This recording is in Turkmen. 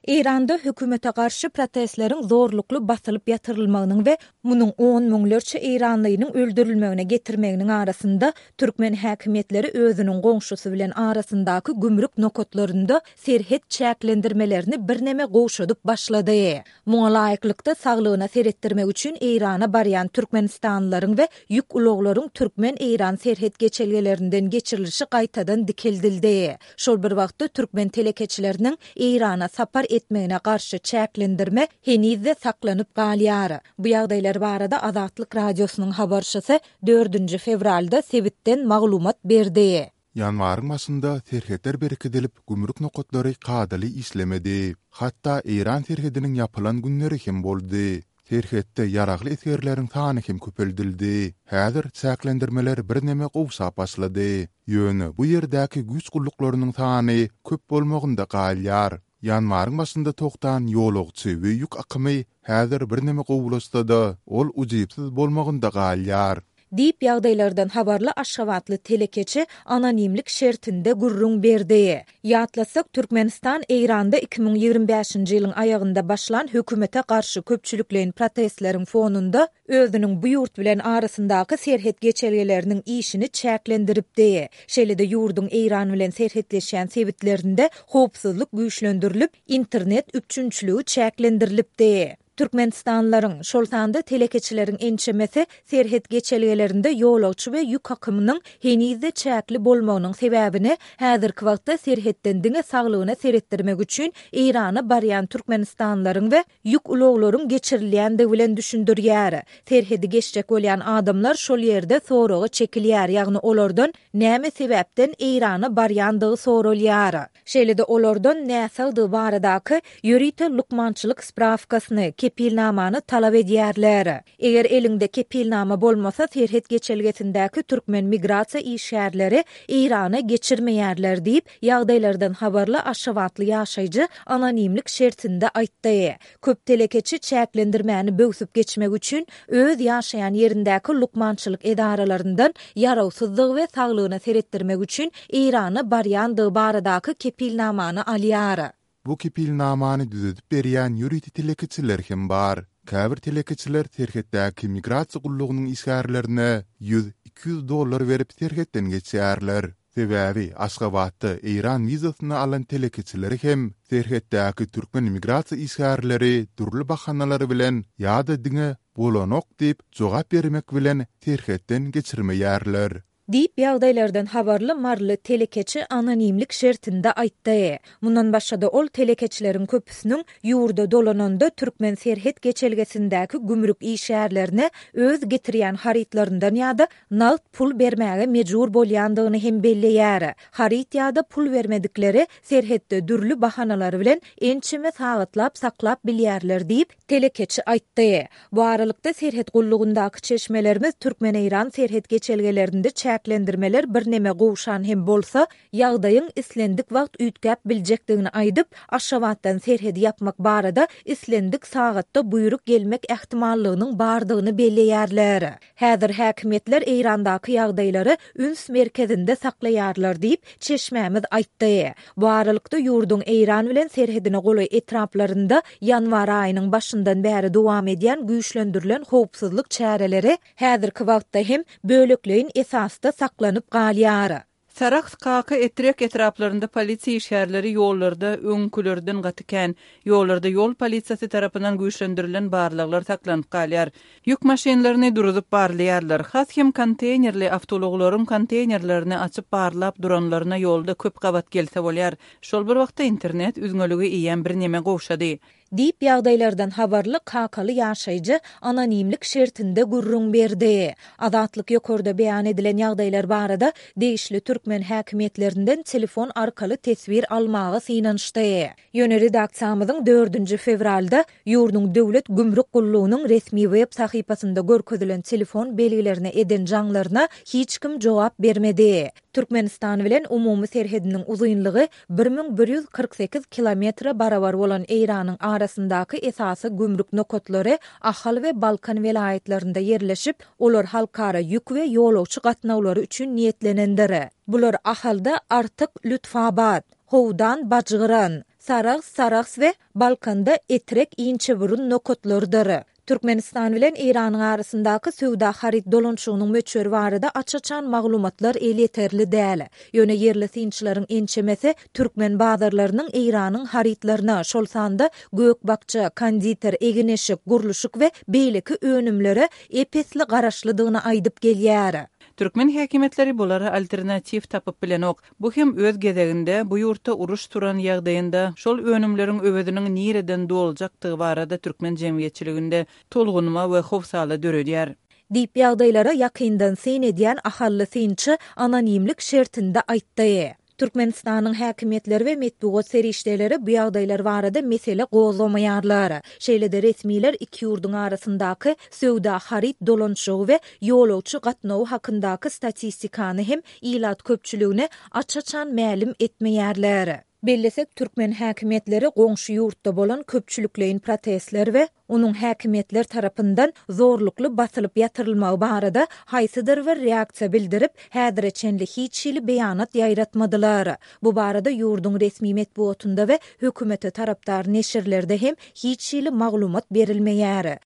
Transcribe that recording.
İranda hökümete karşı protestlerin zorluklu basılıp yatırılmagynyň we munyň 10 müňlerçe İranlynyň öldürilmegine getirmeginiň arasynda türkmen häkimetleri özüniň goňşusy bilen arasyndaky gümrük nokotlarynda serhet çäklendirmelerini birneme goşudyp başlady. Muňa laýyklykda saglygyna seretdirmek üçin İrana barýan türkmenistanlylaryň we ýük ulaglaryň türkmen İran serhet geçelgelerinden geçirilişi gaýtadan dikildildi. Şol bir wagtda türkmen telekeçileriniň İrana sapar etmegine karşı çäklendirme henizde saklanyp galýar. Bu ýagdaýlar barada Azatlyk radiosynyň habarçysy 4 fevralda Sebitden maglumat berdi. Yanwaryň başynda serhetler berkidilip gümrük nokotlary kadaly islemedi. Hatta İran serhediniň yapylan günleri hem boldy. Serhette yaragly esgerleriň sany hem köpeldildi. Häzir çäklendirmeler birneme gowsap başlady. Ýöne bu ýerdäki güç gulluklarının sany köp bolmagynda galýar. Yanwaryň başynda toktan ýolagçy we ýük akymy häzir birneme gowulasda da ol ujypsyz bolmagynda galýar. Diýip ýagdaýlardan habarly Aşgabatly telekeçi anonimlik şertinde gurrun berdi. Ýatlasak Türkmenistan İranda 2025-nji ýylyň aýagynda başlan hökümete karşı köpçüliklerin protestleriň fonunda özüniň bu ýurt bilen arasyndaky serhet geçelgeleriniň işini çäklendiripdi. Şeýle-de ýurdun İran bilen serhetleşen sebitlerinde howpsuzlyk güýçlendirilip, internet üçünçlügi çäklendirilipdi. Türkmenistanlaryň şol sanda telekeçileriň ençemesi serhet geçelgelerinde ýolagçy we ýük hakymynyň henizde çäkli bolmagynyň sebäbini häzirki wagtda serhetden diňe saglygyna seretdirmek üçin Irana barýan türkmenistanlaryň we ýük ulaglaryň geçirilýändigi bilen düşündirýär. Serhedi geçjek bolýan adamlar şol ýerde soragy çekilýär, ýagny olardan näme sebäpden Irana barýandygy soralýar. Şeýle-de olardan näsagdy baradaky ýörite lukmançylyk spravkasyny kepilnamany talap edýärler. Eger elinde kepilnama bolmasa serhet geçelgesindäki türkmen migrasiýa işgärleri Irana geçirmeýärler diýip ýagdaýlardan habarly Aşgabatly ýaşaýjy anonimlik şertinde aýtdy. Köp telekeçi çäklendirmäni böwsüp geçmek üçin öz ýaşaýan ýerindäki lukmançylyk edarelerininden ýarawsyzlyk we saglygyna seretdirmek üçin Irana barýandygy baradaky kepilnamany alýar. Bu kepilnamany düzedip berýän ýüriti telekeçiler hem bar. Käbir telekeçiler serhetdäki migrasiýa gullugynyň isgärlerine $100-200 berip serhetden geçýärler. Sebäbi Aşgabatda İran wizasyny alan telekeçileri hem serhetdäki türkmen migrasiýa isgärleri durly bahanalary bilen ýa-da diňe bolanok diýip jogap bermek bilen serhetden geçirmeýärler. Diýip ýagdaýlardan habarly marly telekeçi anonimlik şertinde aýtdy. Mundan başga ol telekeçileriň köpüsiniň ýurda dolananda türkmen serhet geçelgesindäki gümrük işgärlerine öz getirýän haritlaryndan ýa-da nalt pul bermäge mejbur bolýandygyny hem belleýär. Harit ýa-da pul bermedikleri serhetde dürli bahanalary bilen ençeme sagytlap saklap bilýärler diýip telekeçi aýtdy. Bu aralykda serhet gullugyndaky çeşmelerimiz türkmen İran serhet geçelgelerinde çäklendirmeler birneme gowşan hem bolsa ýagdaýyň islendik wagt üýtgäp biljekdigini aýdyp Aşgabatdan serhedi yapmak barada islendik sagatda buyruk gelmek ähtimallygynyň bardygyny belleýärler. Häzir häkimetler Irandaky ýagdaýlary üns merkezinde saklaýarlar diýip çeşmämiz aýtdy. Bu aralykda ýurdun İran bilen serhedine goly etraplarynda ýanwar aýynyň başyndan bäri dowam edýän güýçlendirilen howpsuzlyk çäreleri häzirki wagtda hem bölekleýin esasda saklanyp galýar. Sarax kaka etrek etraplarında polisiýa işgärleri ýollarda öňkülerden gatykän, ýollarda ýol polisiýasy tarapyndan güýçlendirilen barlyklar saklanyp galýar. Ýük maşinalaryny durup barlaýarlar. Has hem konteynerli awtologlaryň konteynerlerini açyp barlap duranlaryna ýolda köp gabat gelse bolýar. Şol bir wagtda internet üzgünlügi iýen bir neme gowşady. Diýip ýagdaýlardan habarly kakaly ýaşaýjy anonimlik şertinde gurrun berdi. Azatlyk ýokurda beýan edilen ýagdaýlar barada değişli türkmen häkimetlerinden telefon arkaly tesbir almagy synanşdy. Ýöne redaksiýamyzyň 4 fevralda ýurdun döwlet gümrük gullugynyň resmi web sahypasynda görkezdilen telefon belgilerini eden jaňlaryna hiç kim jogap bermedi. Türkmenistan bilen umumy serhediniň uzunlygy 1148 kilometre barabar bolan Iranyň arasyndaky esasy gümrük nokotlary Ahal we Balkan welaýetlerinde yerleşip, olar halkara ýük we ýolagçy gatnawlary üçin niýetlenendir. Bular Ahalda Artyk, Lütfabad, Howdan, Bajgyran, Saraks we Balkanda etrek inçe burun nokotlardyr. Türkmenistan bilen İran arasyndaky söwda harit dolanşygynyň möçber barada açaçan maglumatlar yeterli däl. Ýöne yerli synçylaryň ençemesi türkmen bazarlarynyň İranyň haritlaryna şol sanda gökbakça, konditer, egineşik, gurluşyk we beýleki önümleri epesli garaşlydygyny aýdyp gelýär. Türkmen häkimetleri bulara alternativ tapyp bilenok. Bu hem öz gezeginde bu ýurtda uruş turan ýagdaýynda şol önümleriň öwediniň nireden doljakdygy barada türkmen jemgyýetçiliginde tolgunma we howsala döredýär. Diýip ýagdaýlara ýakyndan sen edýän ahally synçy anonimlik şertinde aýtdy. Türkmenistanyň häkimetleri we metbuat serişdeleri bu ýagdaýlar barada mesele gozlamaýarlar. Şeýlede resmiler iki ýurduň arasyndaky söwda harit dolanşygy we ýolawçy gatnawy hakyndaky statistikany hem ilat köpçüligine açaçan mälim etmeýärler. Bellesek Türkmen häkimetleri goňşy ýurtda bolan köpçülükleýin protestler we onuň häkimetler tarapyndan zorlukly basylyp ýatyrylmagy barada haýsydyr we reaksiýa bildirip, häzirçenli hiç şeýle beýanat ýaýratmadylar. Bu barada ýurduň resmi metbuatynda we hökümete tarapdar neşirlerde hem hiç şeýle maglumat berilmeýär.